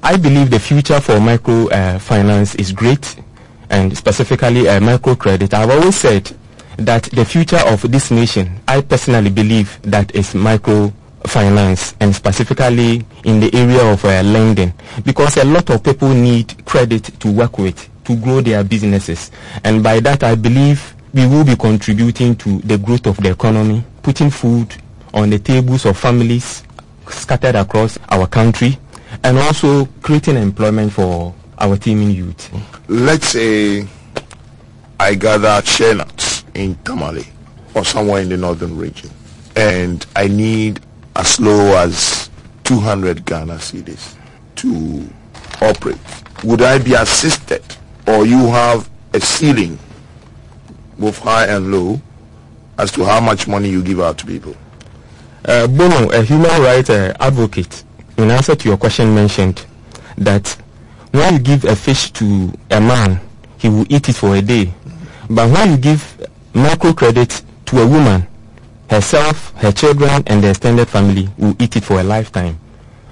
I believe the future for microfinance is great, and specifically microcredit. I've always said that the future of this nation, I personally believe that is microfinance, and specifically in the area of lending, because a lot of people need credit to work with, to grow their businesses. And by that, I believe we will be contributing to the growth of the economy, putting food on the tables of families scattered across our country, and also creating employment for our teeming youth. Let's say I gather share nuts in Tamale or somewhere in the northern region, and I need as low as 200 Ghana cedis to operate. Would I be assisted, or you have a ceiling, both high and low, as to how much money you give out to people? Bono, a human rights advocate, in answer to your question, mentioned that when you give a fish to a man, he will eat it for a day. But when you give microcredit to a woman, herself, her children, and the extended family will eat it for a lifetime.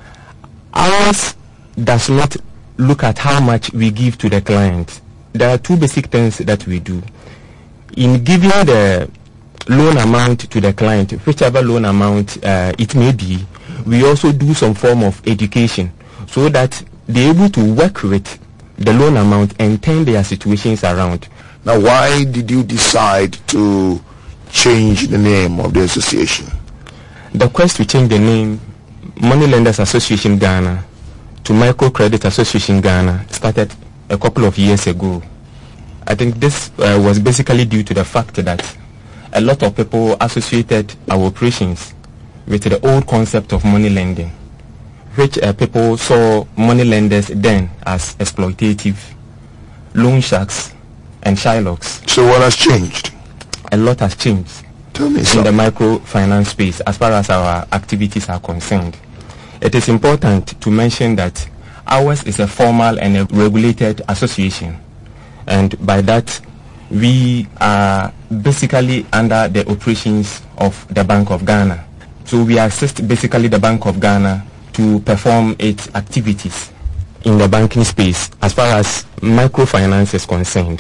Ours does not look at how much we give to the client. There are two basic things that we do. In giving the loan amount to the client, whichever loan amount it may be, we also do some form of education so that they're able to work with the loan amount and turn their situations around. Now, why did you decide to change the name of the association? The quest to change the name, Money Lenders Association Ghana, to Microcredit Association Ghana, started a couple of years ago. I think this was basically due to the fact that a lot of people associated our operations with the old concept of money lending, which people saw money lenders then as exploitative, loan sharks, and Shylocks. So what has changed? A lot has changed. Tell me in the microfinance space as far as our activities are concerned. It is important to mention that ours is a formal and a regulated association, and by that we are basically under the operations of the Bank of Ghana. So we assist basically the Bank of Ghana to perform its activities in the banking space as far as microfinance is concerned.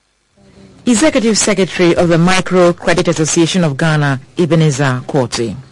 Executive Secretary of the Microcredit Association of Ghana, Ebenezer Quartey.